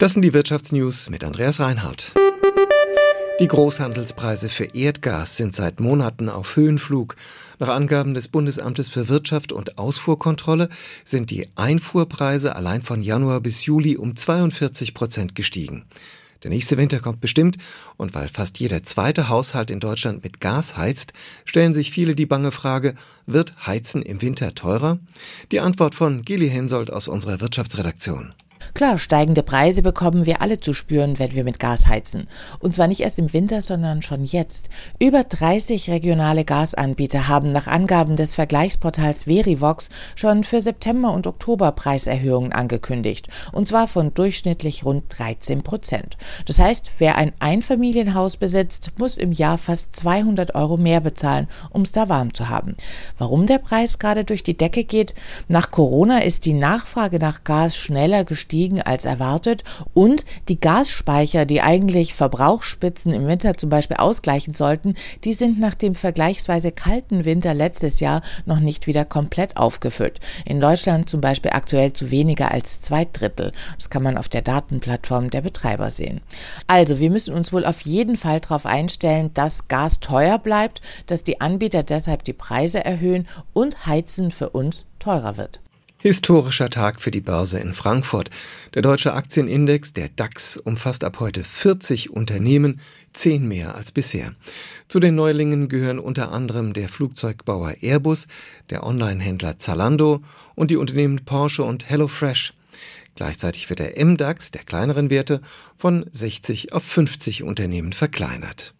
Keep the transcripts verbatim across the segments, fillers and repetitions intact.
Das sind die Wirtschaftsnews mit Andreas Reinhardt. Die Großhandelspreise für Erdgas sind seit Monaten auf Höhenflug. Nach Angaben des Bundesamtes für Wirtschaft und Ausfuhrkontrolle sind die Einfuhrpreise allein von Januar bis Juli um zweiundvierzig Prozent gestiegen. Der nächste Winter kommt bestimmt, und weil fast jeder zweite Haushalt in Deutschland mit Gas heizt, stellen sich viele die bange Frage, wird Heizen im Winter teurer? Die Antwort von Gili Hensoldt aus unserer Wirtschaftsredaktion. Klar, steigende Preise bekommen wir alle zu spüren, wenn wir mit Gas heizen. Und zwar nicht erst im Winter, sondern schon jetzt. Über dreißig regionale Gasanbieter haben nach Angaben des Vergleichsportals Verivox schon für September und Oktober Preiserhöhungen angekündigt. Und zwar von durchschnittlich rund dreizehn Prozent. Das heißt, wer ein Einfamilienhaus besitzt, muss im Jahr fast zweihundert Euro mehr bezahlen, um es da warm zu haben. Warum der Preis gerade durch die Decke geht? Nach Corona ist die Nachfrage nach Gas schneller gestiegen als erwartet, und die Gasspeicher, die eigentlich Verbrauchsspitzen im Winter zum Beispiel ausgleichen sollten, die sind nach dem vergleichsweise kalten Winter letztes Jahr noch nicht wieder komplett aufgefüllt. In Deutschland zum Beispiel aktuell zu weniger als zwei Drittel. Das kann man auf der Datenplattform der Betreiber sehen. Also, wir müssen uns wohl auf jeden Fall darauf einstellen, dass Gas teuer bleibt, dass die Anbieter deshalb die Preise erhöhen und Heizen für uns teurer wird. Historischer Tag für die Börse in Frankfurt. Der deutsche Aktienindex, der DAX, umfasst ab heute vierzig Unternehmen, zehn mehr als bisher. Zu den Neulingen gehören unter anderem der Flugzeugbauer Airbus, der Onlinehändler Zalando und die Unternehmen Porsche und HelloFresh. Gleichzeitig wird der M DAX, der kleineren Werte, von sechzig auf fünfzig Unternehmen verkleinert.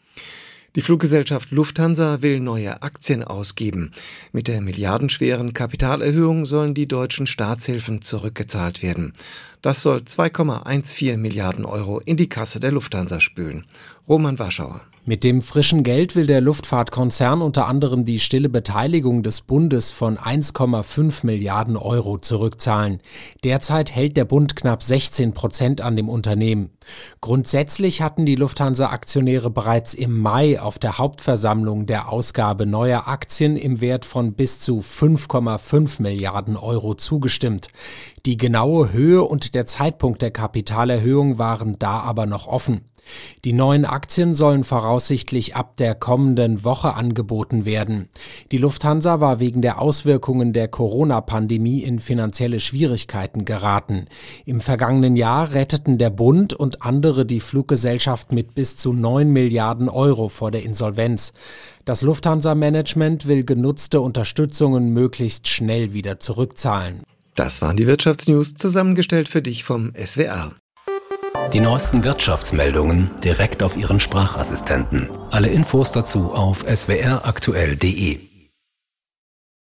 Die Fluggesellschaft Lufthansa will neue Aktien ausgeben. Mit der milliardenschweren Kapitalerhöhung sollen die deutschen Staatshilfen zurückgezahlt werden. Das soll zwei Komma vierzehn Milliarden Euro in die Kasse der Lufthansa spülen. Roman Warschauer. Mit dem frischen Geld will der Luftfahrtkonzern unter anderem die stille Beteiligung des Bundes von eins Komma fünf Milliarden Euro zurückzahlen. Derzeit hält der Bund knapp sechzehn Prozent an dem Unternehmen. Grundsätzlich hatten die Lufthansa-Aktionäre bereits im Mai auf der Hauptversammlung der Ausgabe neuer Aktien im Wert von bis zu fünf Komma fünf Milliarden Euro zugestimmt. Die genaue Höhe und der Zeitpunkt der Kapitalerhöhung waren da aber noch offen. Die neuen Aktien sollen voraussichtlich ab der kommenden Woche angeboten werden. Die Lufthansa war wegen der Auswirkungen der Corona-Pandemie in finanzielle Schwierigkeiten geraten. Im vergangenen Jahr retteten der Bund und andere die Fluggesellschaft mit bis zu neun Milliarden Euro vor der Insolvenz. Das Lufthansa-Management will genutzte Unterstützungen möglichst schnell wieder zurückzahlen. Das waren die Wirtschaftsnews, zusammengestellt für dich vom S W R. Die neuesten Wirtschaftsmeldungen direkt auf Ihren Sprachassistenten. Alle Infos dazu auf s w r aktuell punkt d e.